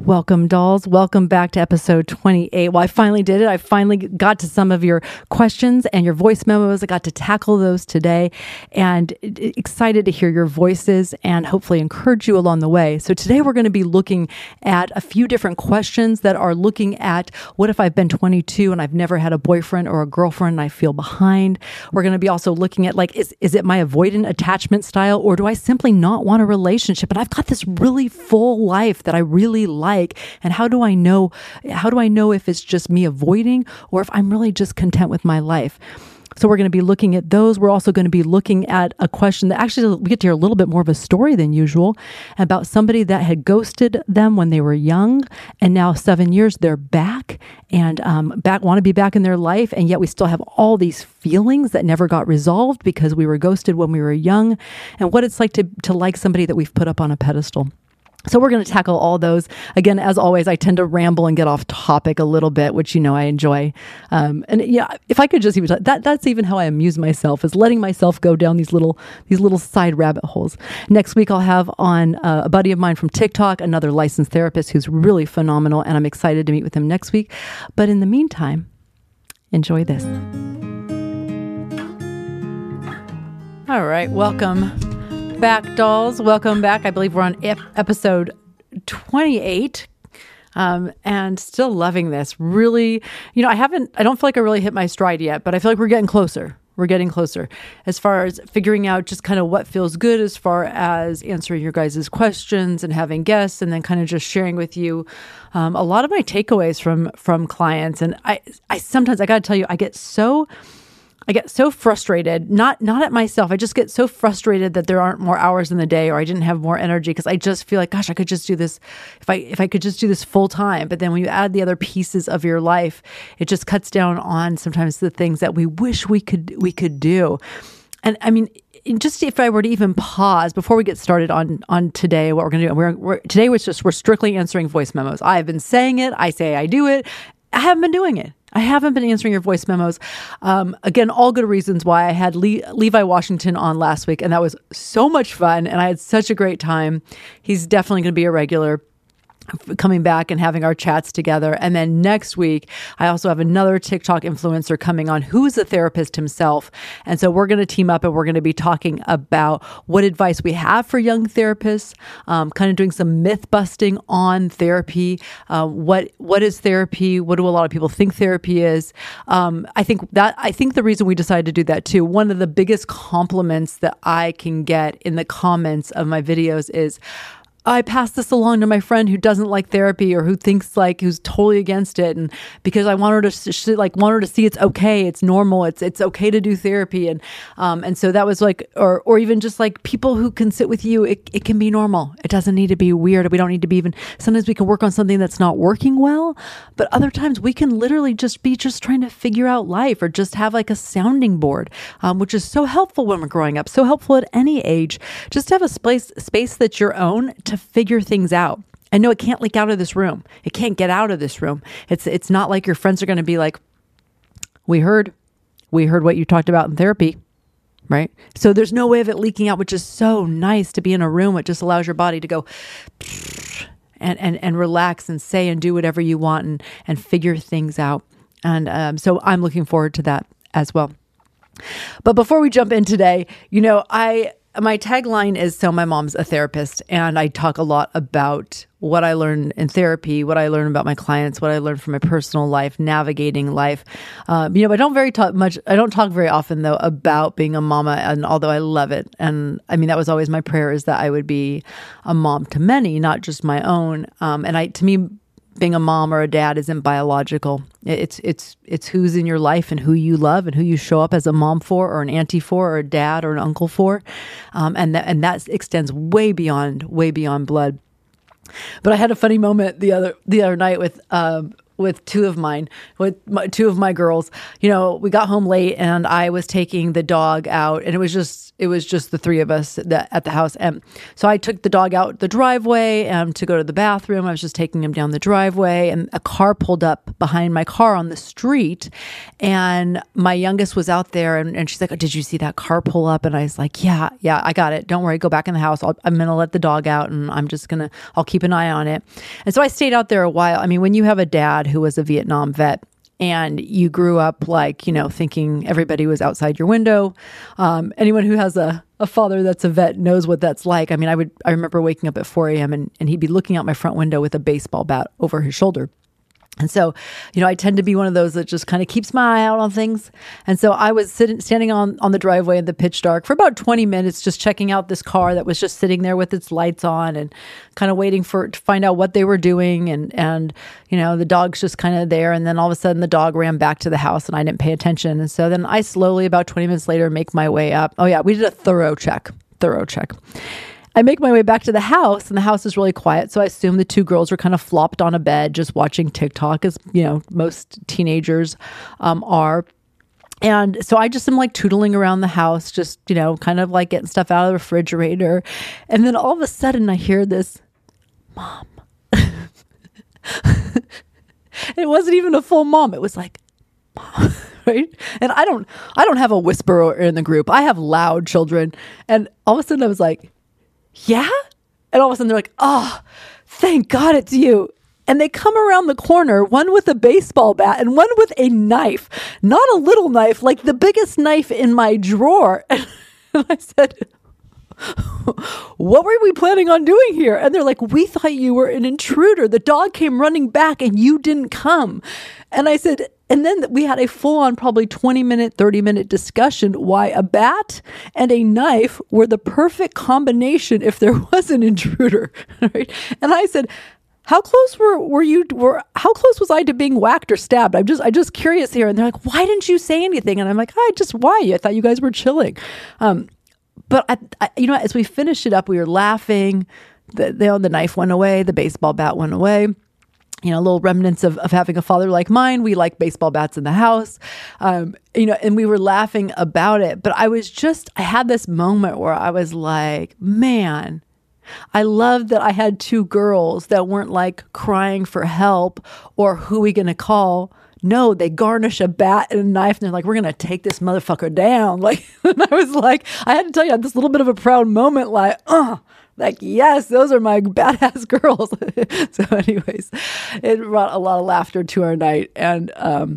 Welcome, dolls. Welcome back to episode 28. Well, I finally did it. I finally got to some of your questions and your voice memos. I got to tackle those today and excited to hear your voices and hopefully encourage you along the way. So today we're going to be looking at a few different questions that are looking at what if I've been 22 and I've never had a boyfriend or a girlfriend and I feel behind. We're going to be also looking at is it my avoidant attachment style, or do I simply not want a relationship? And I've got this really full life that I really like. And how do I know if it's just me avoiding or if I'm really just content with my life? So we're going to be looking at those. We're also going to be looking at a question that actually we get to hear a little bit more of a story than usual about somebody that had ghosted them when they were young, and now 7 years they're back and want to be back in their life, and yet we still have all these feelings that never got resolved because we were ghosted when we were young, and what it's like to like somebody that we've put up on a pedestal. So we're going to tackle all those. Again, as always, I tend to ramble and get off topic a little bit, which I enjoy. And yeah, if I could just even that's even how I amuse myself, is letting myself go down these little side rabbit holes. Next week, I'll have on a buddy of mine from TikTok, another licensed therapist who's really phenomenal, and I'm excited to meet with him next week. But in the meantime, enjoy this. All right, welcome back, dolls. Welcome back. I believe we're on episode 28, and still loving this. Really, I don't feel like I really hit my stride yet, but I feel like we're getting closer. We're getting closer as far as figuring out just kind of what feels good as far as answering your guys' questions and having guests, and then kind of just sharing with you a lot of my takeaways from clients. And I sometimes, I got to tell you, I get so frustrated, not at myself. I just get so frustrated that there aren't more hours in the day, or I didn't have more energy, because I just feel like, gosh, I could just do this if I could just do this full time. But then when you add the other pieces of your life, it just cuts down on sometimes the things that we wish we could do. And I mean, just if I were to even pause before we get started on today, what we're going to do, today we're strictly answering voice memos. I've been saying it. I say I do it. I haven't been doing it. I haven't been answering your voice memos. Again, all good reasons why. I had Levi Washington on last week, and that was so much fun, and I had such a great time. He's definitely going to be a regular, coming back and having our chats together. And then next week, I also have another TikTok influencer coming on who's a therapist himself. And so we're going to team up and we're going to be talking about what advice we have for young therapists, kind of doing some myth busting on therapy. What is therapy? What do a lot of people think therapy is? I think the reason we decided to do that too, one of the biggest compliments that I can get in the comments of my videos is, I passed this along to my friend who doesn't like therapy, or who's totally against it, and because I want her to see it's okay, it's normal, it's okay to do therapy, and so that was or even just people who can sit with you, it can be normal. It doesn't need to be weird. We don't need to be sometimes we can work on something that's not working well, but other times we can literally just be trying to figure out life, or just have a sounding board, which is so helpful when we're growing up, so helpful at any age, just to have a space that's your own to figure things out. I know it can't leak out of this room. It can't get out of this room. It's not like your friends are going to be like, we heard what you talked about in therapy, right? So there's no way of it leaking out, which is so nice to be in a room. It just allows your body to go and relax and say and do whatever you want and figure things out. And so I'm looking forward to that as well. But before we jump in today, my tagline is, so my mom's a therapist, and I talk a lot about what I learned in therapy, what I learned about my clients, what I learned from my personal life, navigating life. I don't talk very often though about being a mama, and although I love it, and I mean that was always my prayer, is that I would be a mom to many, not just my own. To me, being a mom or a dad isn't biological. It's who's in your life and who you love and who you show up as a mom for, or an auntie for, or a dad or an uncle for, and that extends way beyond blood. But I had a funny moment the other night with with two of two of my girls. We got home late and I was taking the dog out, and it was just the three of us at the house. And so I took the dog out the driveway to go to the bathroom. I was just taking him down the driveway, and a car pulled up behind my car on the street, and my youngest was out there, and she's like, "Oh, did you see that car pull up?" And I was like, yeah, I got it. Don't worry, go back in the house. I'm going to let the dog out, and I'll keep an eye on it. And so I stayed out there a while. I mean, when you have a dad who was a Vietnam vet, and you grew up thinking everybody was outside your window. Anyone who has a father that's a vet knows what that's like. I mean, I remember waking up at 4 a.m. and he'd be looking out my front window with a baseball bat over his shoulder. And so, I tend to be one of those that just kind of keeps my eye out on things. And so I was standing on the driveway in the pitch dark for about 20 minutes, just checking out this car that was just sitting there with its lights on and kind of waiting to find out what they were doing. And the dog's just kind of there. And then all of a sudden the dog ran back to the house and I didn't pay attention. And so then I slowly, about 20 minutes later, make my way up. Oh yeah, we did a thorough check. I make my way back to the house, and the house is really quiet. So I assume the two girls are kind of flopped on a bed, just watching TikTok, as most teenagers are. And so I just am tootling around the house, just kind of getting stuff out of the refrigerator. And then all of a sudden, I hear this, "Mom." It wasn't even a full mom. It was like, "Mom." Right? And I don't have a whisperer in the group. I have loud children. And all of a sudden, I was like, "Yeah?" And all of a sudden they're like, "Oh, thank God it's you." And they come around the corner, one with a baseball bat and one with a knife, not a little knife, like the biggest knife in my drawer. And I said, "What were we planning on doing here?" And they're like, "We thought you were an intruder. The dog came running back and you didn't come." And I said, and then we had a full-on probably 20-minute, 30-minute discussion why a bat and a knife were the perfect combination if there was an intruder. Right? And I said, "How close how close was I to being whacked or stabbed? I'm just curious here." And they're like, "Why didn't you say anything?" And I'm like, "Why? I thought you guys were chilling." But as we finished it up, we were laughing. The knife went away. The baseball bat went away. Little remnants of having a father like mine. We like baseball bats in the house, and we were laughing about it. But I had this moment where I was like, man, I love that I had two girls that weren't crying for help or who are we going to call. No, they garnish a bat and a knife and they're like, "We're going to take this motherfucker down." And I was like, I had to tell you, I had this little bit of a proud moment, yes, those are my badass girls. So anyways, it brought a lot of laughter to our night. And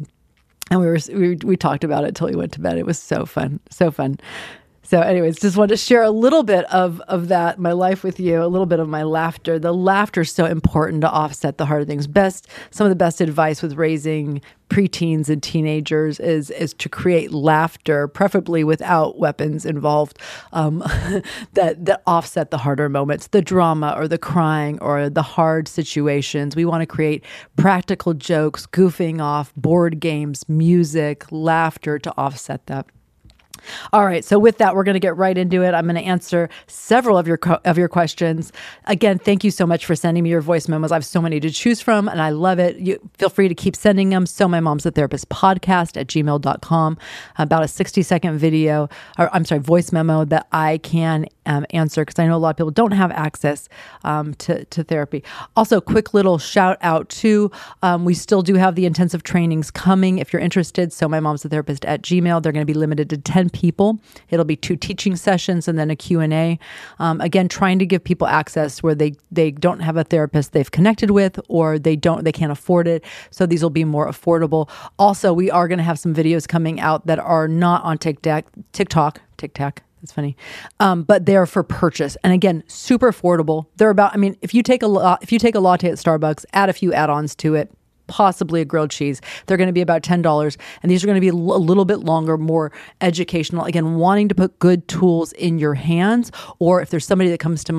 we talked about it till we went to bed. It was so fun. So anyways, just wanted to share a little bit of that, my life with you, a little bit of my laughter. The laughter is so important to offset the hard things. Some of the best advice with raising preteens and teenagers is to create laughter, preferably without weapons involved, that offset the harder moments, the drama or the crying or the hard situations. We want to create practical jokes, goofing off, board games, music, laughter to offset that. All right. So with that, we're going to get right into it. I'm going to answer several of your questions. Again, thank you so much for sending me your voice memos. I have so many to choose from and I love it. You feel free to keep sending them. So my mom's a therapist podcast @gmail.com, about a 60-second voice memo that I can answer, because I know a lot of people don't have access to therapy. Also, quick little shout out to, we still do have the intensive trainings coming if you're interested. So my mom's a therapist @gmail. They're going to be limited to 10 people. It'll be 2 teaching sessions and then a Q&A. Again, trying to give people access where they don't have a therapist they've connected with, or they can't afford it. So these will be more affordable. Also, we are going to have some videos coming out that are not on TikTok. That's funny. But they're for purchase. And again, super affordable. They're about, if you take a latte at Starbucks, add a few add-ons to it, possibly a grilled cheese, they're going to be about $10. And these are going to be a little bit longer, more educational. Again, wanting to put good tools in your hands, or if there's somebody that comes to mind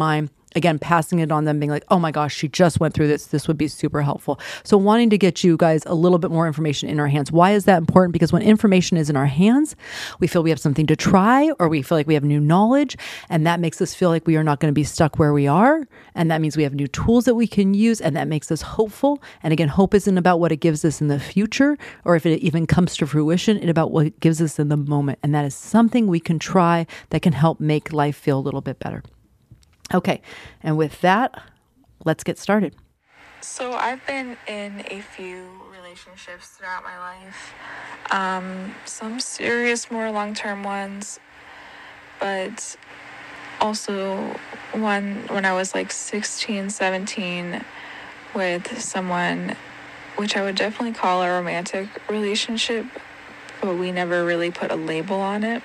again, passing it on them, being like, oh my gosh, she just went through this. This would be super helpful. So wanting to get you guys a little bit more information in our hands. Why is that important? Because when information is in our hands, we feel we have something to try, or we feel like we have new knowledge, and that makes us feel like we are not going to be stuck where we are. And that means we have new tools that we can use, and that makes us hopeful. And again, hope isn't about what it gives us in the future, or if it even comes to fruition, it's about what it gives us in the moment. And that is something we can try that can help make life feel a little bit better. Okay, and with that, let's get started. So I've been in a few relationships throughout my life. Some serious, more long-term ones, but also one when I was like 16, 17 with someone which I would definitely call a romantic relationship, but we never really put a label on it.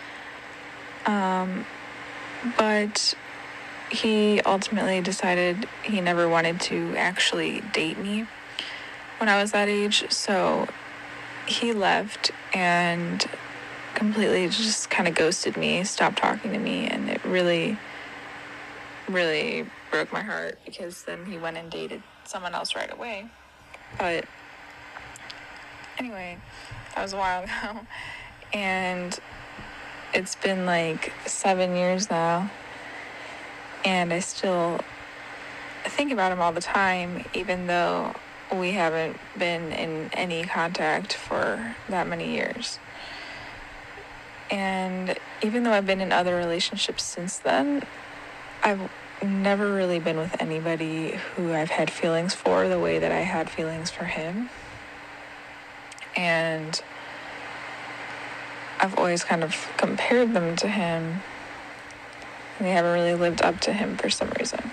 But he ultimately decided he never wanted to actually date me when I was that age. So he left and completely just kind of ghosted me, stopped talking to me. And it really, really broke my heart, because then he went and dated someone else right away. But anyway, that was a while ago. And it's been like 7 years now. And I still think about him all the time, even though we haven't been in any contact for that many years. And even though I've been in other relationships since then, I've never really been with anybody who I've had feelings for the way that I had feelings for him. And I've always kind of compared them to him. They haven't really lived up to him for some reason.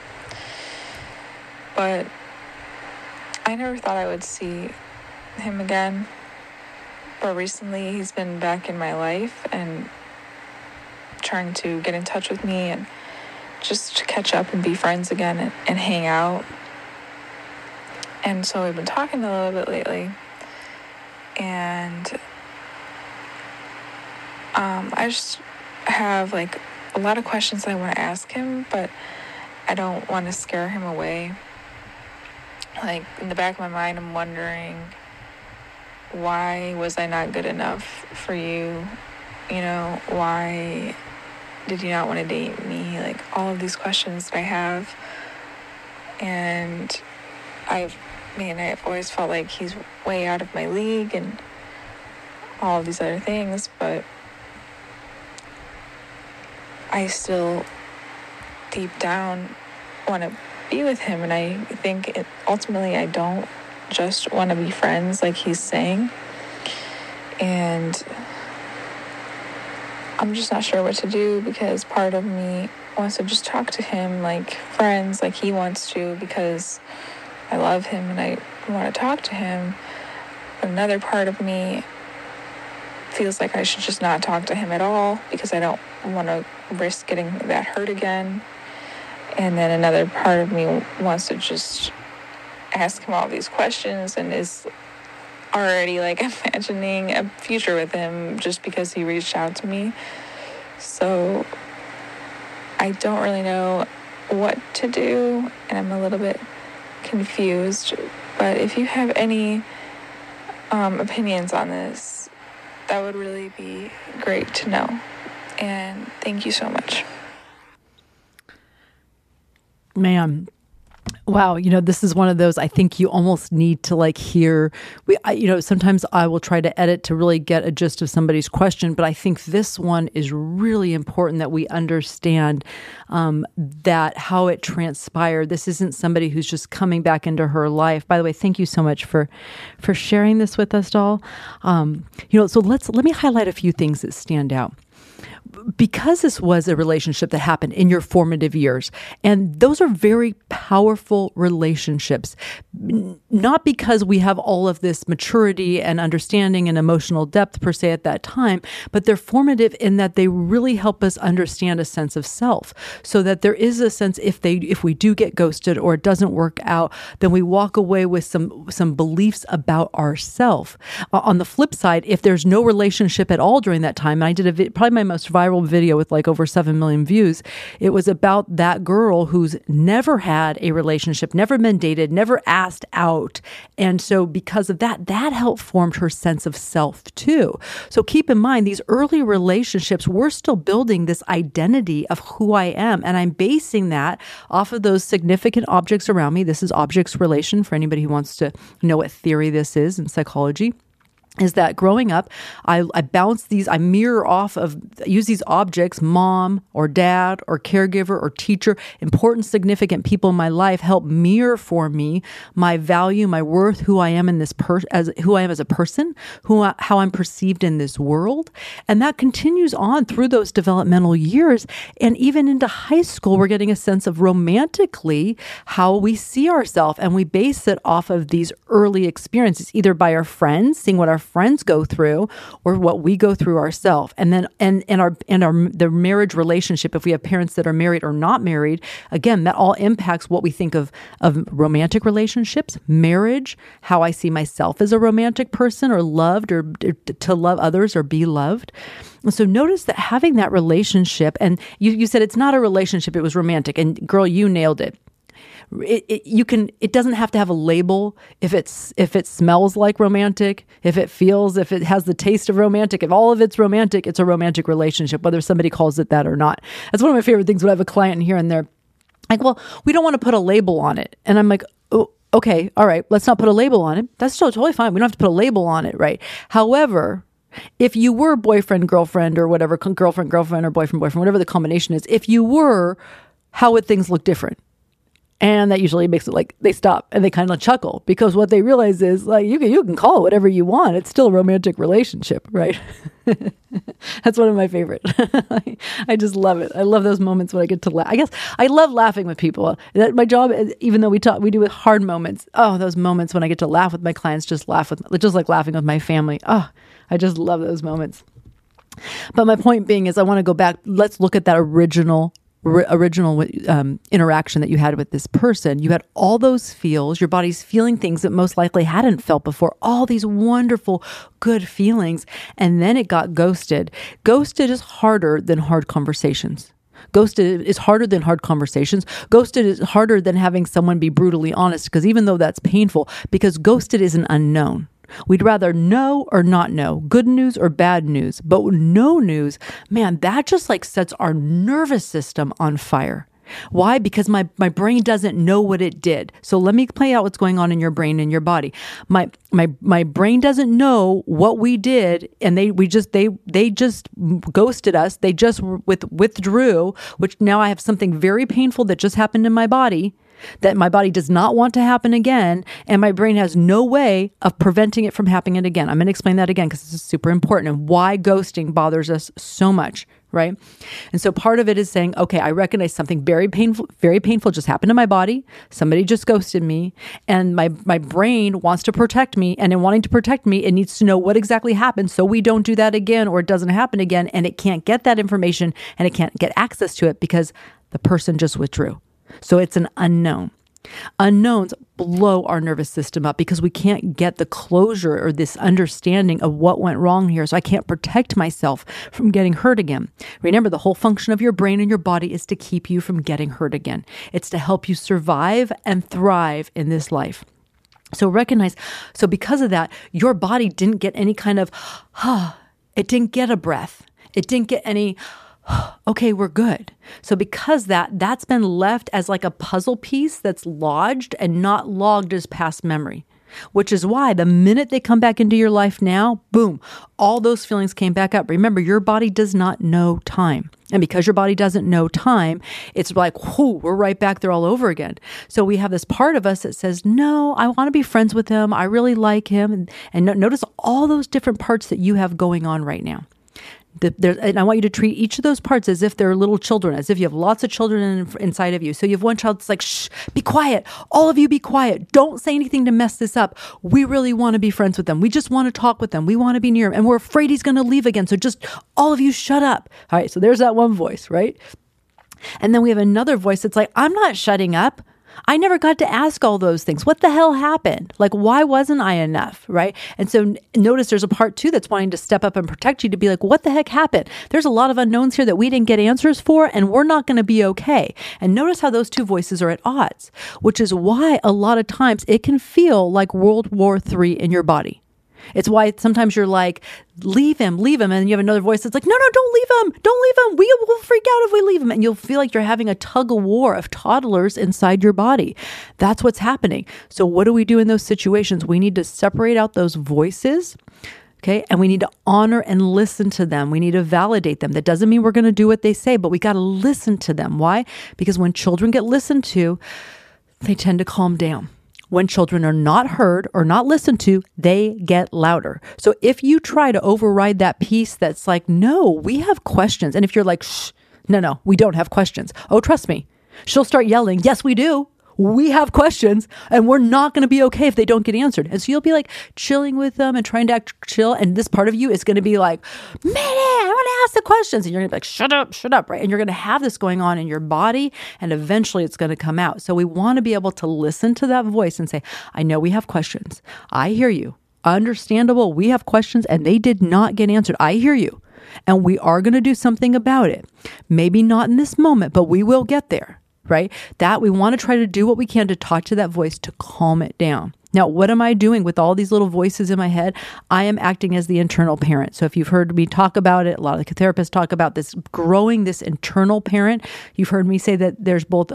But I never thought I would see him again. But recently he's been back in my life and trying to get in touch with me and just to catch up and be friends again and hang out. And so we've been talking a little bit lately. And I just have like a lot of questions I want to ask him, but I don't want to scare him away. Like, in the back of my mind, I'm wondering, why was I not good enough for you? You know, why did you not want to date me? Like, all of these questions that I have. And I've always felt like he's way out of my league and all of these other things, but I still deep down want to be with him. And I think ultimately I don't just want to be friends like he's saying. And I'm just not sure what to do, because part of me wants to just talk to him like friends, like he wants to, because I love him and I want to talk to him. But another part of me feels like I should just not talk to him at all, because I don't want to risk getting that hurt again. And then another part of me wants to just ask him all these questions and is already like imagining a future with him just because he reached out to me. So I don't really know what to do, and I'm a little bit confused. But if you have any opinions on this, that would really be great to know. And thank you so much. Man, wow. You know, this is one of those, I think you almost need to like hear, sometimes I will try to edit to really get a gist of somebody's question, but I think this one is really important that we understand that how it transpired. This isn't somebody who's just coming back into her life. By the way, thank you so much for sharing this with us, Doll. So let me highlight a few things that stand out. Because this was a relationship that happened in your formative years, and those are very powerful relationships, not because we have all of this maturity and understanding and emotional depth per se at that time, but they're formative in that they really help us understand a sense of self, so that there is a sense if we do get ghosted or it doesn't work out, then we walk away with some beliefs about ourselves. On the flip side, if there's no relationship at all during that time, and I did probably my most viral video with like over 7 million views. It was about that girl who's never had a relationship, never been dated, never asked out. And so because of that, that helped form her sense of self too. So keep in mind, these early relationships, we're still building this identity of who I am. And I'm basing that off of those significant objects around me. This is objects relation for anybody who wants to know what theory this is in psychology. Is that growing up, I bounce these, I mirror off of, use these objects, mom or dad or caregiver or teacher, important, significant people in my life help mirror for me my value, my worth, who I am in this who I am as a person, how I'm perceived in this world. And that continues on through those developmental years. And even into high school, we're getting a sense of romantically how we see ourselves. And we base it off of these early experiences, either by our friends, seeing what our friends go through or what we go through ourselves. And then the marriage relationship, if we have parents that are married or not married, again, that all impacts what we think of romantic relationships, marriage, how I see myself as a romantic person or loved or to love others or be loved. And so notice that having that relationship, and you said it's not a relationship, it was romantic. And girl, you nailed it. It doesn't have to have a label if it smells like romantic, if it has the taste of romantic, if all of it's romantic, it's a romantic relationship, whether somebody calls it that or not. That's one of my favorite things when I have a client here and they're like, well, we don't want to put a label on it. And I'm like, oh, okay, all right, let's not put a label on it. That's totally fine. We don't have to put a label on it, right? However, if you were boyfriend, girlfriend, or whatever, girlfriend, or boyfriend, whatever the combination is, if you were, how would things look different? And that usually makes it like they stop and they kind of chuckle because what they realize is like, you can call it whatever you want. It's still a romantic relationship, right? That's one of my favorite. I just love it. I love those moments when I get to laugh. I guess I love laughing with people. My job, even though we do with hard moments. Oh, those moments when I get to laugh with my clients, just like laughing with my family. Oh, I just love those moments. But my point being is I want to go back. Let's look at that original interaction that you had with this person. You had all those feels, your body's feeling things that most likely hadn't felt before, all these wonderful, good feelings. And then it got ghosted. Ghosted is harder than hard conversations. Ghosted is harder than hard conversations. Ghosted is harder than having someone be brutally honest, because even though that's painful, because ghosted is an unknown. We'd rather know or not know, good news or bad news. But no news, man, that just like sets our nervous system on fire. Why? Because my brain doesn't know what it did. So let me play out what's going on in your brain and your body. My brain doesn't know what we did, and they just ghosted us. They just withdrew, which now I have something very painful that just happened in my body that my body does not want to happen again, and my brain has no way of preventing it from happening again. I'm going to explain that again because this is super important and why ghosting bothers us so much, right? And so part of it is saying, okay, I recognize something very painful just happened to my body. Somebody just ghosted me, and my brain wants to protect me, and in wanting to protect me, it needs to know what exactly happened so we don't do that again or it doesn't happen again, and it can't get that information and it can't get access to it because the person just withdrew. So it's an unknown. Unknowns blow our nervous system up because we can't get the closure or this understanding of what went wrong here. So I can't protect myself from getting hurt again. Remember, the whole function of your brain and your body is to keep you from getting hurt again. It's to help you survive and thrive in this life. So recognize, so because of that, your body didn't get any kind of, it didn't get a breath. It didn't get any, okay, we're good. So because that's been left as like a puzzle piece that's lodged and not logged as past memory, which is why the minute they come back into your life now, boom, all those feelings came back up. Remember, your body does not know time. And because your body doesn't know time, it's like, whoo, we're right back there all over again. So we have this part of us that says, no, I want to be friends with him. I really like him. And notice all those different parts that you have going on right now. And I want you to treat each of those parts as if they're little children, as if you have lots of children inside of you. So you have one child that's like, shh, be quiet. All of you be quiet. Don't say anything to mess this up. We really want to be friends with them. We just want to talk with them. We want to be near him. And we're afraid he's going to leave again. So just all of you shut up. All right. So there's that one voice, right? And then we have another voice that's like, I'm not shutting up. I never got to ask all those things. What the hell happened? Like, why wasn't I enough? Right. And so notice there's a part two that's wanting to step up and protect you, to be like, what the heck happened? There's a lot of unknowns here that we didn't get answers for, and we're not going to be okay. And notice how those two voices are at odds, which is why a lot of times it can feel like World War III in your body. It's why sometimes you're like, leave him. And you have another voice that's like, no, don't leave him. We will freak out if we leave him. And you'll feel like you're having a tug of war of toddlers inside your body. That's what's happening. So what do we do in those situations? We need to separate out those voices. Okay. And we need to honor and listen to them. We need to validate them. That doesn't mean we're going to do what they say, but we got to listen to them. Why? Because when children get listened to, they tend to calm down. When children are not heard or not listened to, they get louder. So if you try to override that piece that's like, no, we have questions. And if you're like, shh, no, we don't have questions. Oh, trust me. She'll start yelling, yes, we do. We have questions, and we're not going to be okay if they don't get answered. And so you'll be like chilling with them and trying to act chill. And this part of you is going to be like, man, I want to ask the questions. And you're going to be like, shut up, right? And you're going to have this going on in your body, and eventually it's going to come out. So we want to be able to listen to that voice and say, I know we have questions. I hear you. Understandable. We have questions, and they did not get answered. I hear you. And we are going to do something about it. Maybe not in this moment, but we will get there. Right? That we want to try to do what we can to talk to that voice to calm it down. Now, what am I doing with all these little voices in my head? I am acting as the internal parent. So if you've heard me talk about it, a lot of the therapists talk about this, growing this internal parent. You've heard me say that there's both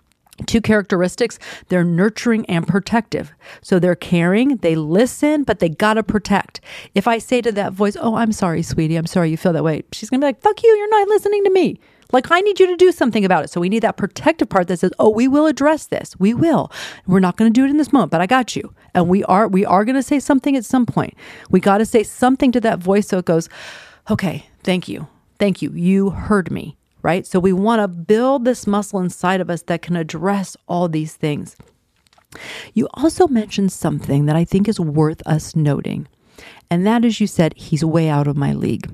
two characteristics. They're nurturing and protective. So they're caring, they listen, but they got to protect. If I say to that voice, oh, I'm sorry, sweetie, I'm sorry you feel that way, she's going to be like, fuck you, you're not listening to me. Like, I need you to do something about it. So we need that protective part that says, oh, we will address this. We will. We're not going to do it in this moment, but I got you. And we are going to say something at some point. We got to say something to that voice so it goes, okay, thank you. Thank you. You heard me, right? So we want to build this muscle inside of us that can address all these things. You also mentioned something that I think is worth us noting. And that is, you said, he's way out of my league.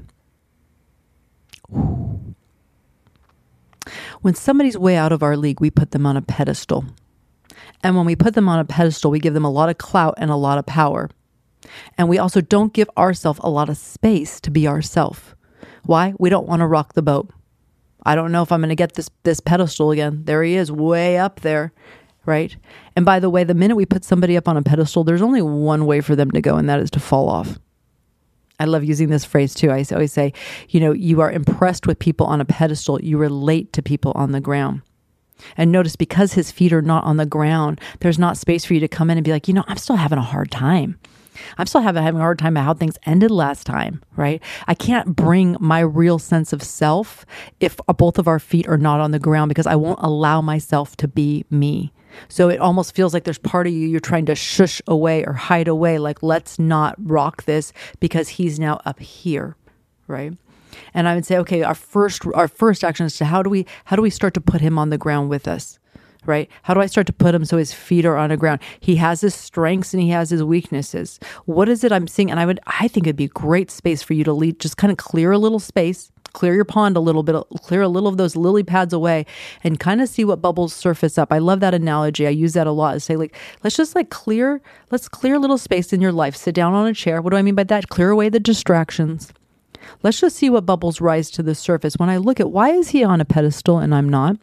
When somebody's way out of our league, we put them on a pedestal. And when we put them on a pedestal, we give them a lot of clout and a lot of power. And we also don't give ourselves a lot of space to be ourselves. Why? We don't want to rock the boat. I don't know if I'm going to get this pedestal again. There he is, way up there, right? And by the way, the minute we put somebody up on a pedestal, there's only one way for them to go, and that is to fall off. I love using this phrase too. I always say, you are impressed with people on a pedestal. You relate to people on the ground. And notice, because his feet are not on the ground, there's not space for you to come in and be like, I'm still having a hard time. I'm still having a hard time about how things ended last time, right? I can't bring my real sense of self if both of our feet are not on the ground, because I won't allow myself to be me. So it almost feels like there's part of you're trying to shush away or hide away, like, let's not rock this because he's now up here, right? And I would say, okay, our first action is to how do we start to put him on the ground with us, right? How do I start to put him so his feet are on the ground? He has his strengths and he has his weaknesses. What is it I'm seeing? And I think it'd be a great space for you to lead, just kind of clear a little space, clear your pond a little bit, clear a little of those lily pads away, and kind of see what bubbles surface up. I love that analogy. I use that a lot to say, let's clear a little space in your life. Sit down on a chair. What do I mean by that? Clear away the distractions. Let's just see what bubbles rise to the surface. When I look at, why is he on a pedestal and I'm not?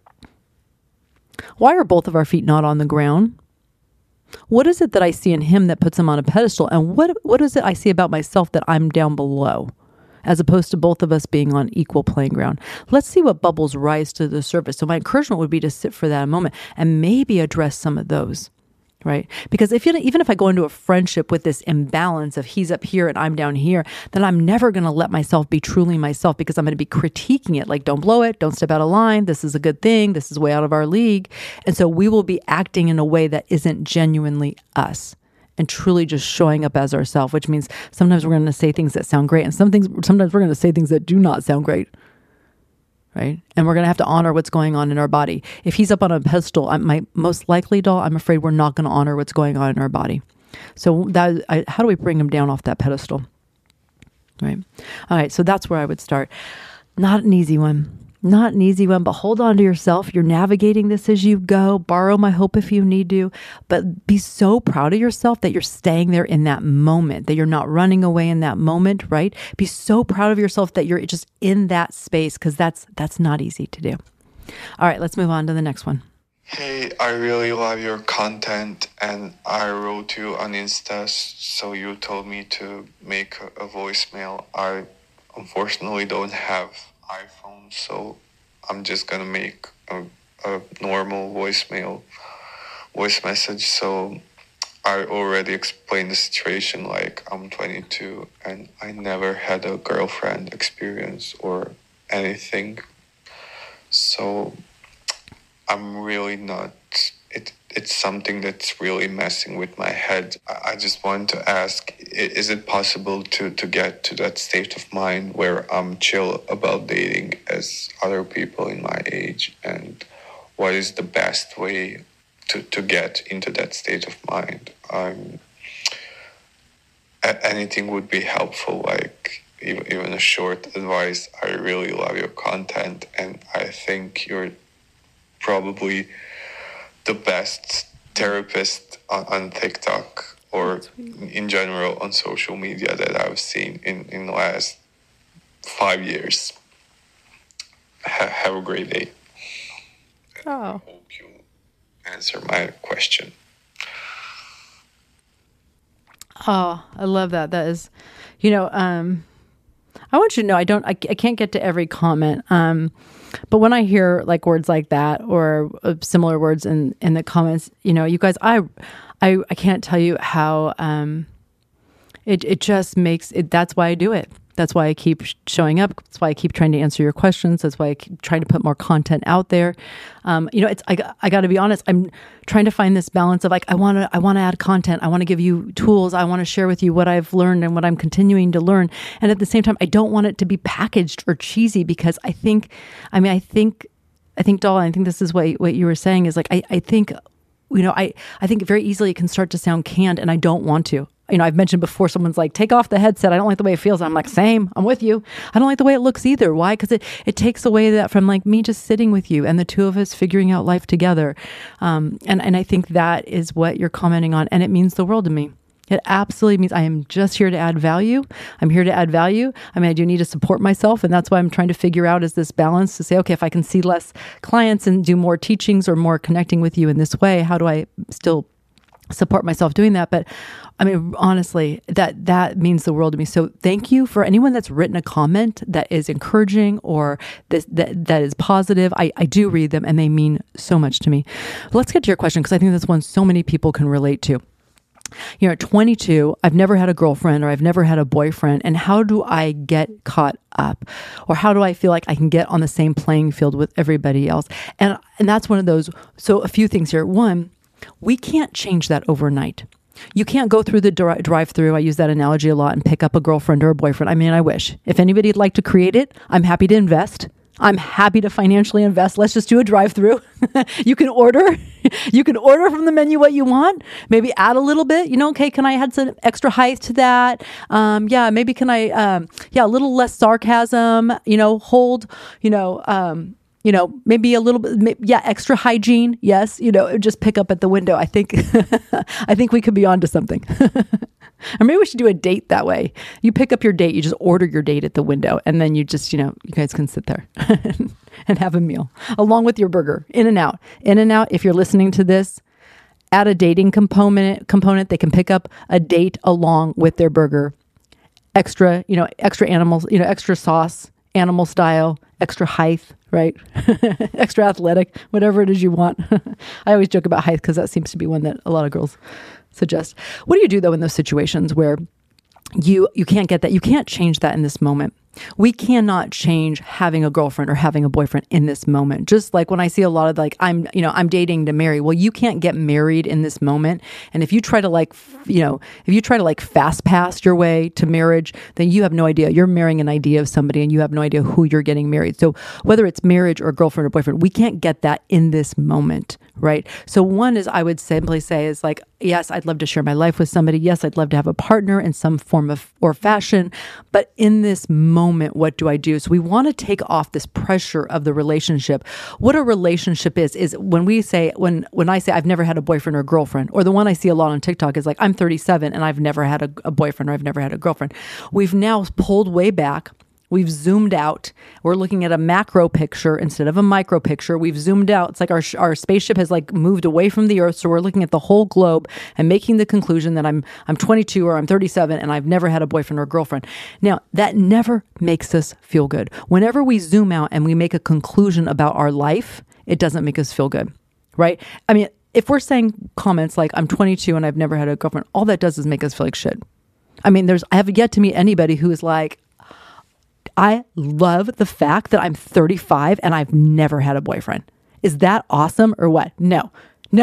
Why are both of our feet not on the ground? What is it that I see in him that puts him on a pedestal? And what is it I see about myself that I'm down below, as opposed to both of us being on equal playing ground? Let's see what bubbles rise to the surface. So my encouragement would be to sit for that a moment and maybe address some of those, right? Because even if I go into a friendship with this imbalance of he's up here and I'm down here, then I'm never going to let myself be truly myself, because I'm going to be critiquing it like, don't blow it, don't step out of line, this is a good thing, this is way out of our league. And so we will be acting in a way that isn't genuinely us and truly just showing up as ourselves, which means sometimes we're going to say things that sound great, and sometimes we're going to say things that do not sound great. Right? And we're going to have to honor what's going on in our body. If he's up on a pedestal, most likely, doll, I'm afraid we're not going to honor what's going on in our body. So how do we bring him down off that pedestal? Right? All right. So that's where I would start. Not an easy one. Not an easy one, but hold on to yourself. You're navigating this as you go. Borrow my hope if you need to, but be so proud of yourself that you're staying there in that moment, that you're not running away in that moment, right? Be so proud of yourself that you're just in that space, because that's not easy to do. All right, let's move on to the next one. Hey, I really love your content, and I wrote you on Insta, so you told me to make a voicemail. I unfortunately don't have iPhone, so I'm just gonna make a normal voice message. So I already explained the situation, like I'm 22 and I never had a girlfriend experience or anything. So I'm really not, it's something that's really messing with my head. I just want to ask, is it possible to get to that state of mind where I'm chill about dating as other people in my age? And what is the best way to get into that state of mind? Anything would be helpful, like even a short advice. I really love your content, and I think you're probably the best therapist on TikTok or in general on social media that I've seen in the last 5 years. Have a great day. Oh. I hope you answer my question. Oh, I love that. That is, I want you to know, I can't get to every comment. But when I hear like words like that or similar words in the comments, you guys, I can't tell you how, it just makes it, that's why I do it. That's why I keep showing up. That's why I keep trying to answer your questions. That's why I keep trying to put more content out there. I got to be honest. I'm trying to find this balance of like, I want to add content. I want to give you tools. I want to share with you what I've learned and what I'm continuing to learn. And at the same time, I don't want it to be packaged or cheesy, because I think, Doll, I think this is what you were saying is like, I think very easily it can start to sound canned, and I don't want to. I've mentioned before, someone's like, take off the headset. I don't like the way it feels. I'm like, same. I'm with you. I don't like the way it looks either. Why? Because it takes away that from like me just sitting with you and the two of us figuring out life together. And I think that is what you're commenting on. And it means the world to me. It absolutely means I am just here to add value. I'm here to add value. I do need to support myself. And that's why I'm trying to figure out is this balance to say, okay, if I can see less clients and do more teachings or more connecting with you in this way, how do I still support myself doing that? But honestly, that means the world to me. So thank you for anyone that's written a comment that is encouraging or that is positive. I do read them and they mean so much to me. But let's get to your question, because I think that's one so many people can relate to. At 22, I've never had a girlfriend or I've never had a boyfriend. And how do I get caught up? Or how do I feel like I can get on the same playing field with everybody else? And that's one of those. So a few things here. One, we can't change that overnight. You can't go through the drive-through. I use that analogy a lot, and pick up a girlfriend or a boyfriend. I wish. If anybody'd like to create it, I'm happy to invest. I'm happy to financially invest. Let's just do a drive-through. You can order. You can order from the menu what you want. Maybe add a little bit. Okay, can I add some extra height to that? Maybe can I? A little less sarcasm. Hold. Maybe a little bit, extra hygiene. Yes. Just pick up at the window. I think, I think we could be onto something. Or maybe we should do a date that way. You pick up your date, you just order your date at the window, and then you just, you guys can sit there and have a meal along with your burger. In-N-Out. In-N-Out, if you're listening to this, add a dating component. They can pick up a date along with their burger. Extra animals, extra sauce, animal style, extra height, right? Extra athletic, whatever it is you want. I always joke about height because that seems to be one that a lot of girls suggest. What do you do though in those situations where you can't get that? You can't change that in this moment. We cannot change having a girlfriend or having a boyfriend in this moment. Just like when I see a lot of like, I'm dating to marry. Well, you can't get married in this moment. And if you try to fast pass your way to marriage, then you have no idea. You're marrying an idea of somebody and you have no idea who you're getting married. So whether it's marriage or girlfriend or boyfriend, we can't get that in this moment, right? So one is I would simply say is like, yes, I'd love to share my life with somebody. Yes, I'd love to have a partner in some form of or fashion. But in this moment, what do I do? So we want to take off this pressure of the relationship. What a relationship is when we say, when I say I've never had a boyfriend or girlfriend, or the one I see a lot on TikTok is like, I'm 37 and I've never had a boyfriend or I've never had a girlfriend. We've now pulled way back. We've zoomed out. We're looking at a macro picture instead of a micro picture. We've zoomed out. It's like our spaceship has like moved away from the Earth. So we're looking at the whole globe and making the conclusion that I'm 22 or I'm 37 and I've never had a boyfriend or girlfriend. Now, that never makes us feel good. Whenever we zoom out and we make a conclusion about our life, it doesn't make us feel good, right? I mean, if we're saying comments like I'm 22 and I've never had a girlfriend, all that does is make us feel like shit. I mean, I have yet to meet anybody who is like, I love the fact that I'm 35 and I've never had a boyfriend. Is that awesome or what? No,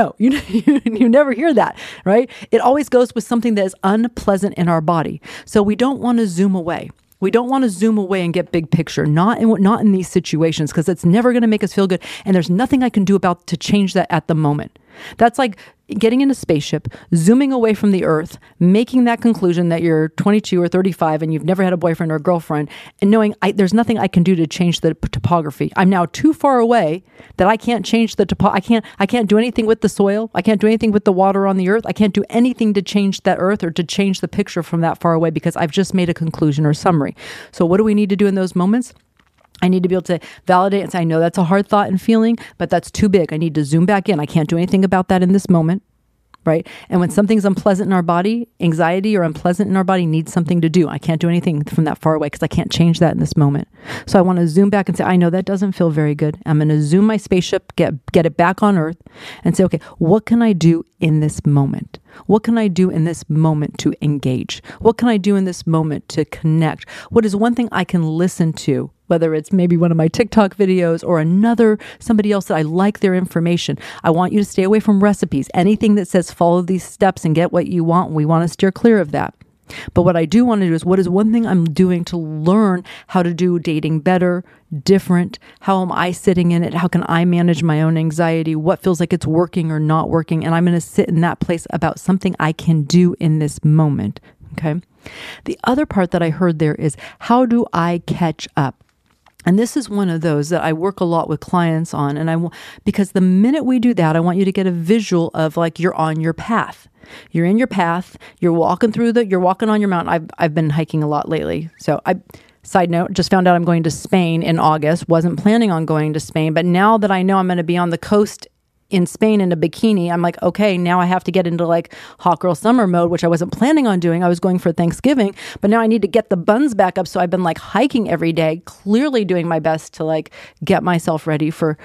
you never hear that, right? It always goes with something that is unpleasant in our body. So we don't want to zoom away. We don't want to zoom away and get big picture, not in these situations, because it's never going to make us feel good. And there's nothing I can do to change that at the moment. That's like getting in a spaceship, zooming away from the Earth, making that conclusion that you're 22 or 35 and you've never had a boyfriend or girlfriend, and knowing there's nothing I can do to change the topography. I'm now too far away that I can't change the I can't do anything with the soil. I can't do anything with the water on the Earth. I can't do anything to change that Earth or to change the picture from that far away because I've just made a conclusion or summary. So what do we need to do in those moments? I need to be able to validate and say, I know that's a hard thought and feeling, but that's too big. I need to zoom back in. I can't do anything about that in this moment, right? And when something's unpleasant in our body, anxiety or unpleasant in our body needs something to do. I can't do anything from that far away because I can't change that in this moment. So I want to zoom back and say, I know that doesn't feel very good. I'm going to zoom my spaceship, get it back on Earth and say, okay, what can I do in this moment? What can I do in this moment to engage? What can I do in this moment to connect? What is one thing I can listen to? Whether it's maybe one of my TikTok videos or somebody else that I like their information. I want you to stay away from recipes. Anything that says follow these steps and get what you want, we want to steer clear of that. But what I do want to do is what is one thing I'm doing to learn how to do dating better, different? How am I sitting in it? How can I manage my own anxiety? What feels like it's working or not working? And I'm going to sit in that place about something I can do in this moment. Okay. The other part that I heard there is how do I catch up? And this is one of those that I work a lot with clients on. And because the minute we do that, I want you to get a visual of like you're on your path. You're in your path. You're walking on your mountain. I've been hiking a lot lately. So side note, just found out I'm going to Spain in August. Wasn't planning on going to Spain, but now that I know I'm going to be on the coast in Spain in a bikini, I'm like, okay, now I have to get into like hot girl summer mode, which I wasn't planning on doing. I was going for Thanksgiving, but now I need to get the buns back up. So I've been like hiking every day, clearly doing my best to like get myself ready for,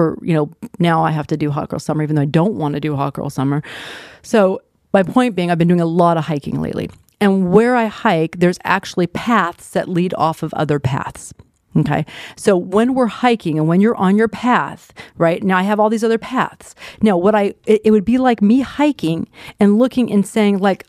now I have to do hot girl summer, even though I don't want to do hot girl summer. So my point being, I've been doing a lot of hiking lately. And where I hike, there's actually paths that lead off of other paths. Okay. So when we're hiking and when you're on your path, right now I have all these other paths. Now it would be like me hiking and looking and saying like,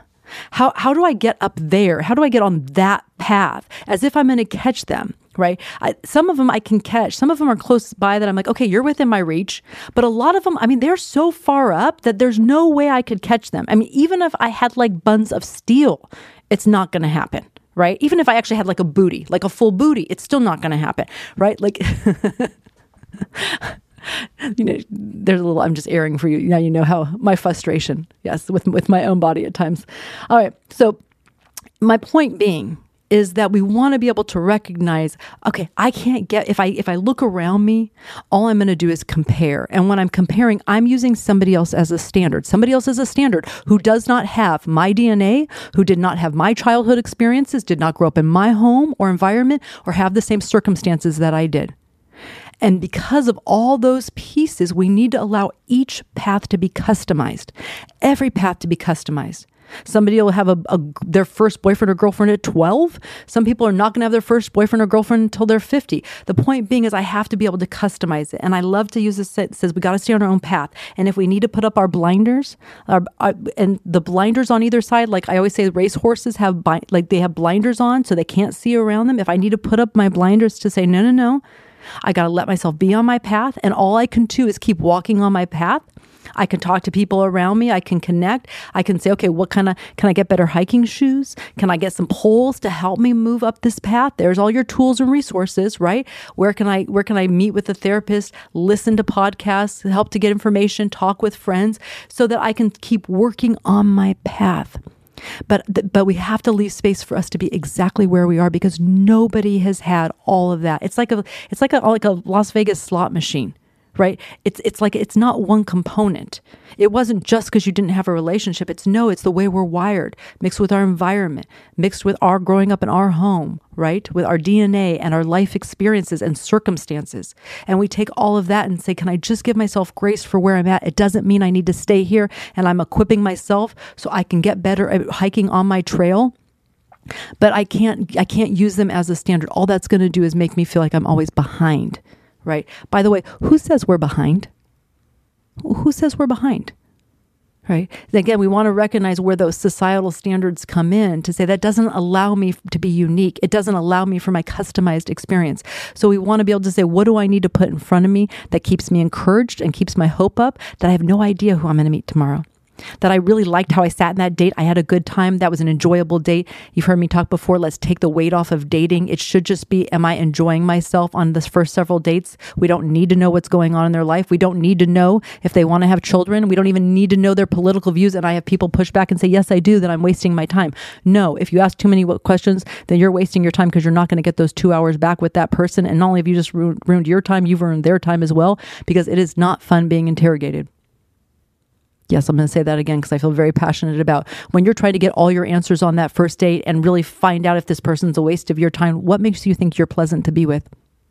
how do I get up there? How do I get on that path? As if I'm going to catch them, right? Some of them I can catch. Some of them are close by that I'm like, okay, you're within my reach. But a lot of them, I mean, they're so far up that there's no way I could catch them. I mean, even if I had like buns of steel, it's not going to happen. Right? Even if I actually had like a booty, like a full booty, it's still not going to happen. Right? Like, there's a little, I'm just airing for you. Now you know how my frustration, yes, with my own body at times. All right. So my point being is that we want to be able to recognize, okay, I can't get, if I look around me, all I'm going to do is compare. And when I'm comparing, I'm using somebody else as a standard. Somebody else as a standard who does not have my DNA, who did not have my childhood experiences, did not grow up in my home or environment, or have the same circumstances that I did. And because of all those pieces, we need to allow each path to be customized, every path to be customized. Somebody will have their first boyfriend or girlfriend at 12. Some people are not going to have their first boyfriend or girlfriend until they're 50. The point being is I have to be able to customize it. And I love to use this, it says we got to stay on our own path. And if we need to put up our blinders, and the blinders on either side, like I always say, race horses have they have blinders on so they can't see around them. If I need to put up my blinders to say, no, I got to let myself be on my path. And all I can do is keep walking on my path. I can talk to people around me. I can connect. I can say, okay, can I get better hiking shoes? Can I get some poles to help me move up this path? There's all your tools and resources, right? Where can I meet with a therapist, listen to podcasts, help to get information, talk with friends so that I can keep working on my path. But we have to leave space for us to be exactly where we are because nobody has had all of that. It's like a Las Vegas slot machine, right? It's like it's not one component. It wasn't just because you didn't have a relationship. It's the way we're wired, mixed with our environment, mixed with our growing up in our home, right? With our DNA and our life experiences and circumstances. And we take all of that and say, can I just give myself grace for where I'm at? It doesn't mean I need to stay here, and I'm equipping myself so I can get better at hiking on my trail. But I can't use them as a standard. All that's going to do is make me feel like I'm always behind. Right. By the way, who says we're behind? Who says we're behind? Right. Again, we want to recognize where those societal standards come in to say that doesn't allow me to be unique. It doesn't allow me for my customized experience. So we want to be able to say, what do I need to put in front of me that keeps me encouraged and keeps my hope up, that I have no idea who I'm going to meet tomorrow? That I really liked how I sat in that date. I had a good time. That was an enjoyable date. You've heard me talk before. Let's take the weight off of dating. It should just be, am I enjoying myself on the first several dates? We don't need to know what's going on in their life. We don't need to know if they want to have children. We don't even need to know their political views. And I have people push back and say, yes, I do, then I'm wasting my time. No, if you ask too many questions, then you're wasting your time because you're not going to get those 2 hours back with that person. And not only have you just ruined your time, you've ruined their time as well, because it is not fun being interrogated. Yes, I'm going to say that again because I feel very passionate about when you're trying to get all your answers on that first date and really find out if this person's a waste of your time. What makes you think you're pleasant to be with?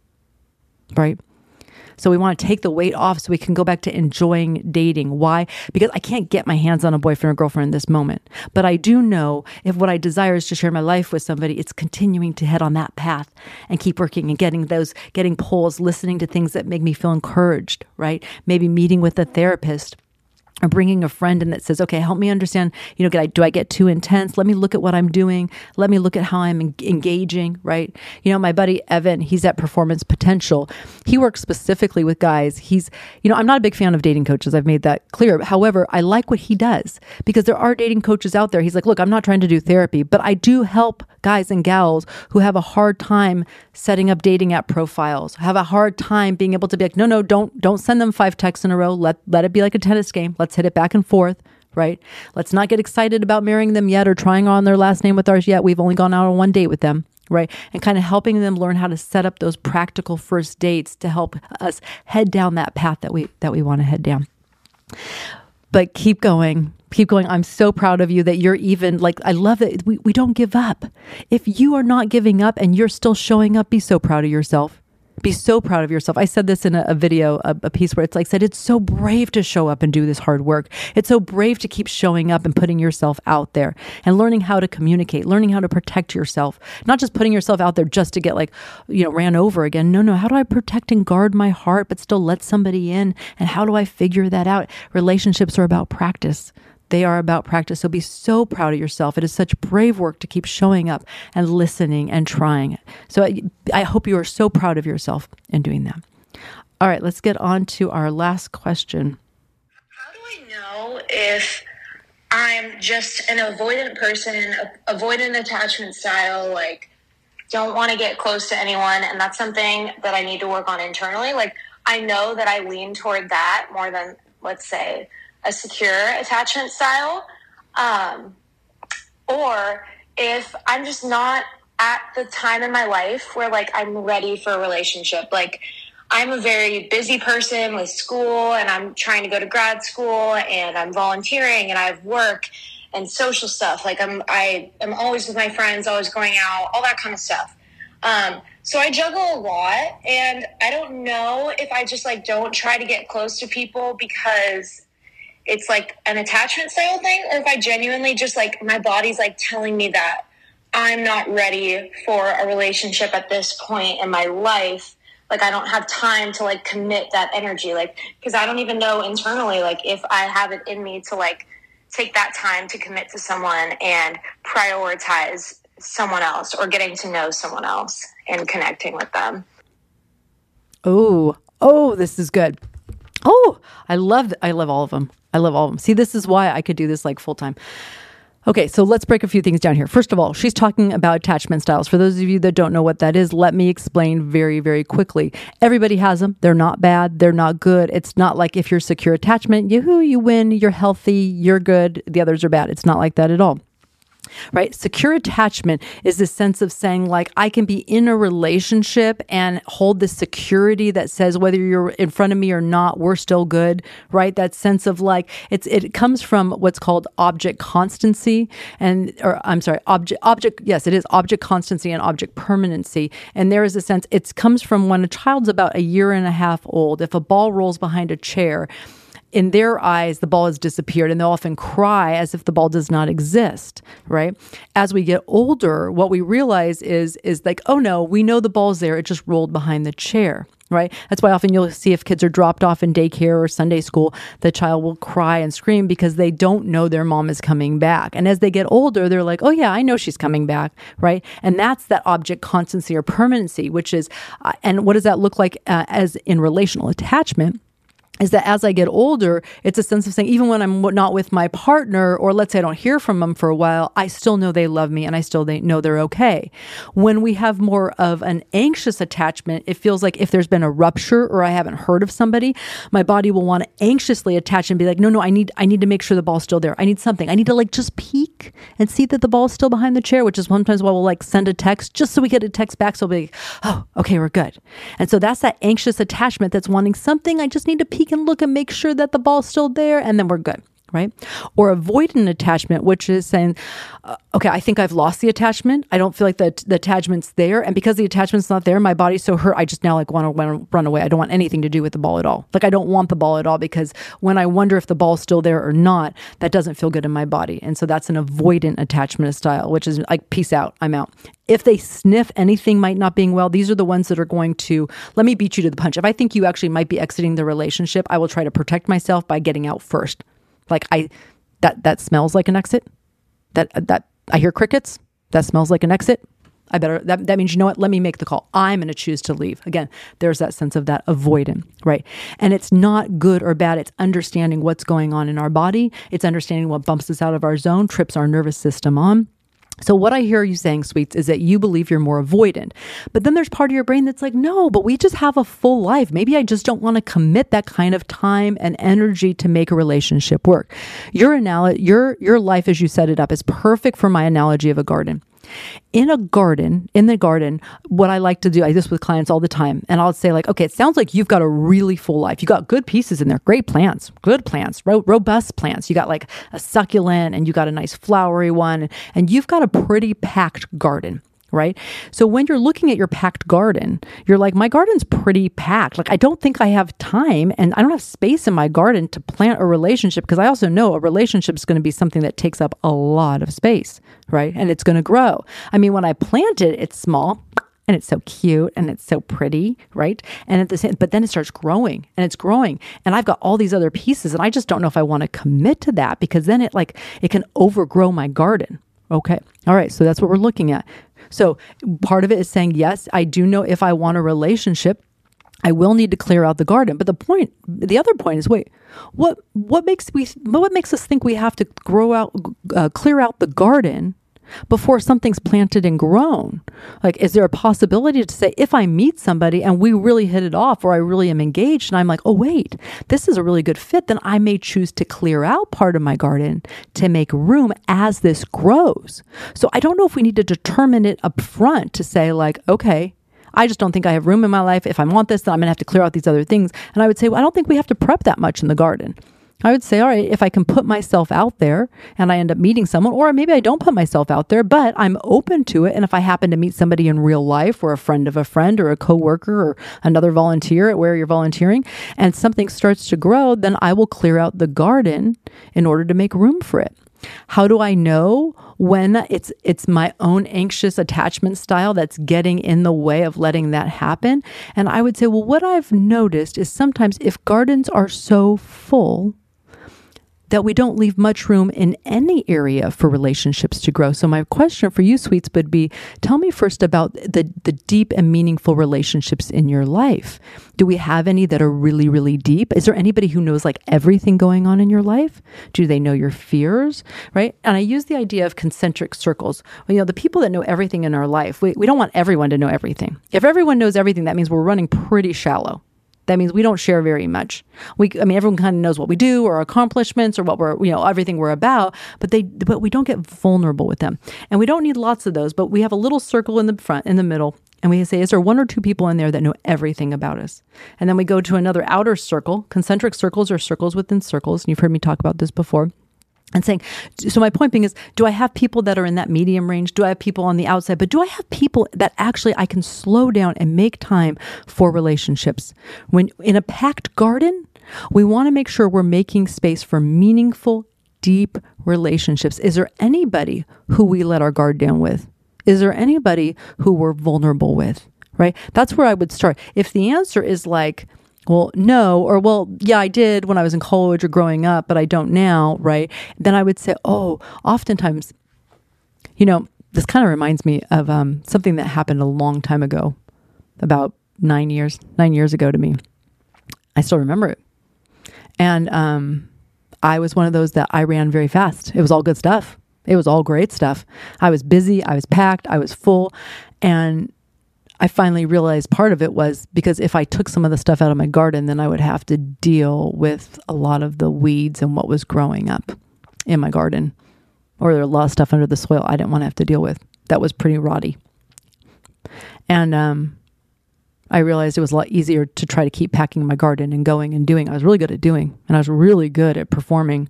Right? So we want to take the weight off so we can go back to enjoying dating. Why? Because I can't get my hands on a boyfriend or girlfriend in this moment. But I do know if what I desire is to share my life with somebody, it's continuing to head on that path and keep working and getting polls, listening to things that make me feel encouraged, right? Maybe meeting with a therapist, or bringing a friend in that says, okay, help me understand, do I get too intense? Let me look at what I'm doing. Let me look at how I'm engaging, right? My buddy Evan, he's at Performance Potential. He works specifically with guys. I'm not a big fan of dating coaches. I've made that clear. However, I like what he does because there are dating coaches out there. He's like, look, I'm not trying to do therapy, but I do help guys and gals who have a hard time setting up dating app profiles, have a hard time being able to be like, no, don't send them 5 texts in a row. Let it be like a tennis game. Let's hit it back and forth, right? Let's not get excited about marrying them yet or trying on their last name with ours yet. We've only gone out on one date with them, right? And kind of helping them learn how to set up those practical first dates to help us head down that path that we want to head down. But keep going. I'm so proud of you that you're even I love that we don't give up. If you are not giving up and you're still showing up, be so proud of yourself. Be so proud of yourself. I said this in a video, a piece where it's so brave to show up and do this hard work. It's so brave to keep showing up and putting yourself out there and learning how to communicate, learning how to protect yourself, not just putting yourself out there just to get ran over again. No. How do I protect and guard my heart, but still let somebody in? And how do I figure that out? Relationships are about practice. They are about practice. So be so proud of yourself. It is such brave work to keep showing up and listening and trying. So I hope you are so proud of yourself in doing that. All right, let's get on to our last question. How do I know if I'm just an avoidant person, avoidant attachment style, don't want to get close to anyone, and that's something that I need to work on internally? I know that I lean toward that more than, let's say, a secure attachment style, or if I'm just not at the time in my life where I'm ready for a relationship. I'm a very busy person with school, and I'm trying to go to grad school, and I'm volunteering, and I have work and social stuff. I'm always with my friends, always going out, all that kind of stuff. So I juggle a lot, and I don't know if I just don't try to get close to people because it's an attachment style thing, or if I genuinely just my body's telling me that I'm not ready for a relationship at this point in my life. I don't have time to commit that energy, because I don't even know internally, if I have it in me to take that time to commit to someone and prioritize someone else or getting to know someone else and connecting with them. Oh, this is good. Oh, I love all of them. I love all of them. See, this is why I could do this like full time. Okay, so let's break a few things down here. First of all, she's talking about attachment styles. For those of you that don't know what that is, let me explain very, very quickly. Everybody has them. They're not bad. They're not good. It's not like if you're secure attachment, you win, you're healthy, you're good, the others are bad. It's not like that at all. Right? Secure attachment is this sense of saying like, I can be in a relationship and hold the security that says whether you're in front of me or not, we're still good, right? That sense of like, it comes from what's called object constancy yes, it is object constancy and object permanency. And there is a sense, it comes from when a child's about a year and a half old. If a ball rolls behind a chair, in their eyes, the ball has disappeared, and they'll often cry as if the ball does not exist, right? As we get older, what we realize is like, oh no, we know the ball's there. It just rolled behind the chair, right? That's why often you'll see if kids are dropped off in daycare or Sunday school, the child will cry and scream because they don't know their mom is coming back. And as they get older, they're like, oh yeah, I know she's coming back, right? And that's that object constancy or permanency, which is, and what does that look like as in relational attachment? Is that as I get older, it's a sense of saying, even when I'm not with my partner, or let's say I don't hear from them for a while, I still know they love me and I still know they're okay. When we have more of an anxious attachment, it feels like if there's been a rupture or I haven't heard of somebody, my body will want to anxiously attach and be like, no, I need to make sure the ball's still there. I need something. I need to like just peek and see that the ball's still behind the chair, which is sometimes why we'll like send a text just so we get a text back. So we'll be like, oh, okay, we're good. And so that's that anxious attachment that's wanting something. I just need to peek and look and make sure that the ball's still there, and then we're good, right? Or avoidant attachment, which is saying, okay, I think I've lost the attachment. I don't feel like the attachment's there. And because the attachment's not there, my body's so hurt, I just now like want to run away. I don't want anything to do with the ball at all. Like I don't want the ball at all because when I wonder if the ball's still there or not, that doesn't feel good in my body. And so that's an avoidant attachment style, which is like, peace out, I'm out. If they sniff anything might not being well, these are the ones that are going to, let me beat you to the punch. If I think you actually might be exiting the relationship, I will try to protect myself by getting out first. Like that smells like an exit. That I hear crickets. That smells like an exit. That means, you know what? Let me make the call. I'm going to choose to leave. Again, there's that sense of that avoidant, right? And it's not good or bad. It's understanding what's going on in our body. It's understanding what bumps us out of our zone, trips our nervous system on. So what I hear you saying, Sweets, is that you believe you're more avoidant. But then there's part of your brain that's like, no, but we just have a full life. Maybe I just don't want to commit that kind of time and energy to make a relationship work. Your life, as you set it up, is perfect for my analogy of a garden. In the garden, what I like to do, I do this with clients all the time, and I'll say like, okay, it sounds like you've got a really full life. You got good pieces in there, great plants, good plants, robust plants. You got like a succulent and you got a nice flowery one, and you've got a pretty packed garden. Right? So when you're looking at your packed garden, you're like, my garden's pretty packed. Like, I don't think I have time and I don't have space in my garden to plant a relationship, because I also know a relationship is going to be something that takes up a lot of space, right? And it's going to grow. I mean, when I plant it, it's small and it's so cute and it's so pretty, right? And at the same, but then it starts growing and it's growing, and I've got all these other pieces, and I just don't know if I want to commit to that, because then it can overgrow my garden. Okay. All right. So that's what we're looking at. So part of it is saying, yes, I do know if I want a relationship, I will need to clear out the garden. But the other point is, wait, what makes us think we have to clear out the garden before something's planted and grown? Like, is there a possibility to say, if I meet somebody and we really hit it off, or I really am engaged and I'm like, oh wait, this is a really good fit, then I may choose to clear out part of my garden to make room as this grows. So I don't know if we need to determine it up front to say like, okay, I just don't think I have room in my life. If I want this, then I'm going to have to clear out these other things. And I would say, well, I don't think we have to prep that much in the garden. I would say, all right, if I can put myself out there and I end up meeting someone, or maybe I don't put myself out there, but I'm open to it. And if I happen to meet somebody in real life, or a friend of a friend, or a coworker, or another volunteer at where you're volunteering, and something starts to grow, then I will clear out the garden in order to make room for it. How do I know when it's my own anxious attachment style that's getting in the way of letting that happen? And I would say, well, what I've noticed is sometimes if gardens are so full, that we don't leave much room in any area for relationships to grow. So my question for you, sweets, would be, tell me first about the deep and meaningful relationships in your life. Do we have any that are really, really deep? Is there anybody who knows like everything going on in your life? Do they know your fears, right? And I use the idea of concentric circles. Well, the people that know everything in our life, we don't want everyone to know everything. If everyone knows everything, that means we're running pretty shallow. That means we don't share very much. Everyone kind of knows what we do or our accomplishments or what we're, everything we're about, but we don't get vulnerable with them. And we don't need lots of those, but we have a little circle in the front, in the middle, and we say, is there one or two people in there that know everything about us? And then we go to another outer circle. Concentric circles are circles within circles. And you've heard me talk about this before. And saying, so my point being is, do I have people that are in that medium range? Do I have people on the outside? But do I have people that actually I can slow down and make time for relationships? When in a packed garden, we want to make sure we're making space for meaningful, deep relationships. Is there anybody who we let our guard down with? Is there anybody who we're vulnerable with? Right? That's where I would start. If the answer is like, well, no, or well, yeah, I did when I was in college or growing up, but I don't now, right? Then I would say, oftentimes, this kind of reminds me of something that happened a long time ago, about 9 years ago to me. I still remember it. And I was one of those that I ran very fast. It was all good stuff. It was all great stuff. I was busy, I was packed, I was full, and I finally realized part of it was because if I took some of the stuff out of my garden, then I would have to deal with a lot of the weeds and what was growing up in my garden. Or there was a lot of stuff under the soil I didn't want to have to deal with. That was pretty rotty. And I realized it was a lot easier to try to keep packing my garden and going and doing. I was really good at doing, and I was really good at performing.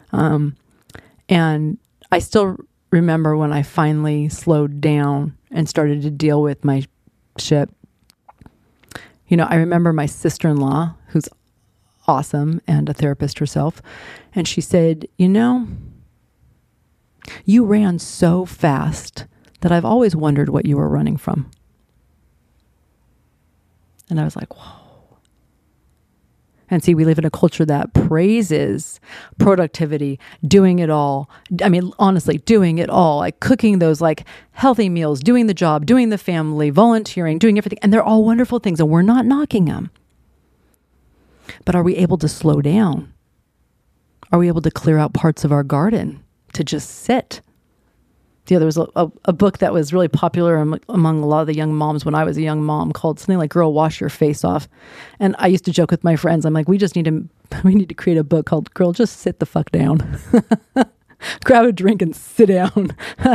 And I still remember when I finally slowed down and started to deal with my shit. I remember my sister-in-law, who's awesome and a therapist herself, and she said, you ran so fast that I've always wondered what you were running from. And I was like, whoa. And see, we live in a culture that praises productivity, doing it all. Honestly, doing it all, like cooking those like healthy meals, doing the job, doing the family, volunteering, doing everything. And they're all wonderful things and we're not knocking them. But are we able to slow down? Are we able to clear out parts of our garden to just sit? There was a book that was really popular among a lot of the young moms when I was a young mom called something like Girl, Wash Your Face Off. And I used to joke with my friends, I'm like, we need to create a book called Girl, Just Sit the Fuck Down. Grab a drink and sit down.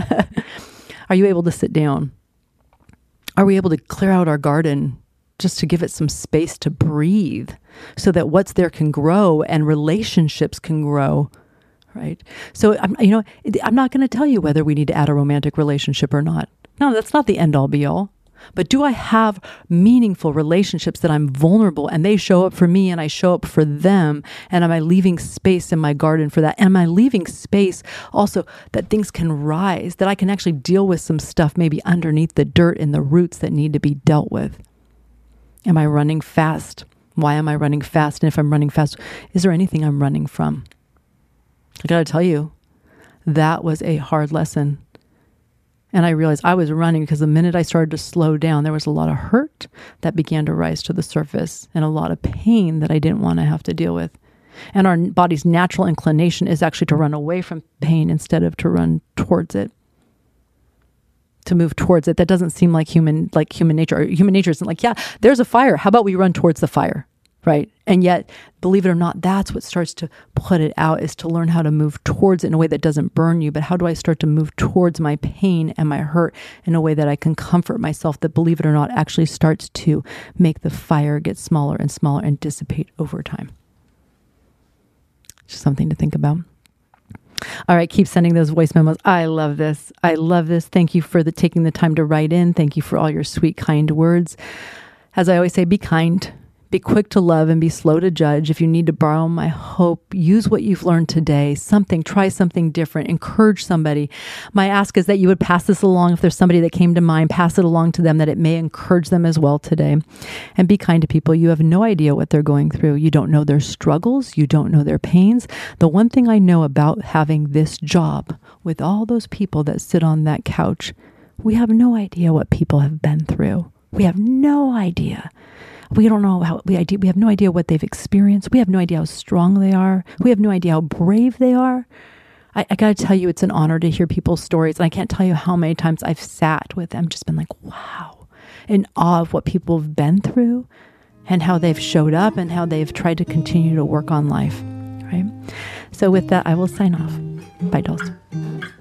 Are you able to sit down? Are we able to clear out our garden just to give it some space to breathe so that what's there can grow and relationships can grow? Right. So, I'm not going to tell you whether we need to add a romantic relationship or not. No, that's not the end all be all. But do I have meaningful relationships that I'm vulnerable and they show up for me and I show up for them? And am I leaving space in my garden for that? Am I leaving space also that things can rise, that I can actually deal with some stuff maybe underneath the dirt and the roots that need to be dealt with? Am I running fast? Why am I running fast? And if I'm running fast, is there anything I'm running from? I got to tell you, that was a hard lesson. And I realized I was running because the minute I started to slow down, there was a lot of hurt that began to rise to the surface and a lot of pain that I didn't want to have to deal with. And our body's natural inclination is actually to run away from pain instead of to run towards it, to move towards it. That doesn't seem like human nature. Human nature isn't like, yeah, there's a fire. How about we run towards the fire? Right. And yet, believe it or not, that's what starts to put it out, is to learn how to move towards it in a way that doesn't burn you. But how do I start to move towards my pain and my hurt in a way that I can comfort myself, that, believe it or not, actually starts to make the fire get smaller and smaller and dissipate over time? Just something to think about. All right, keep sending those voice memos. I love this. I love this. Thank you for taking the time to write in. Thank you for all your sweet, kind words. As I always say, be kind. Be quick to love and be slow to judge. If you need to borrow my hope, use what you've learned today. Try something different. Encourage somebody. My ask is that you would pass this along. If there's somebody that came to mind, pass it along to them, that it may encourage them as well today. And be kind to people. You have no idea what they're going through. You don't know their struggles. You don't know their pains. The one thing I know about having this job with all those people that sit on that couch, we have no idea what people have been through. We have no idea. We don't know we have no idea what they've experienced. We have no idea how strong they are. We have no idea how brave they are. I got to tell you, it's an honor to hear people's stories. And I can't tell you how many times I've sat with them, just been like, wow, in awe of what people have been through and how they've showed up and how they've tried to continue to work on life. Right? So with that, I will sign off. Bye, dolls.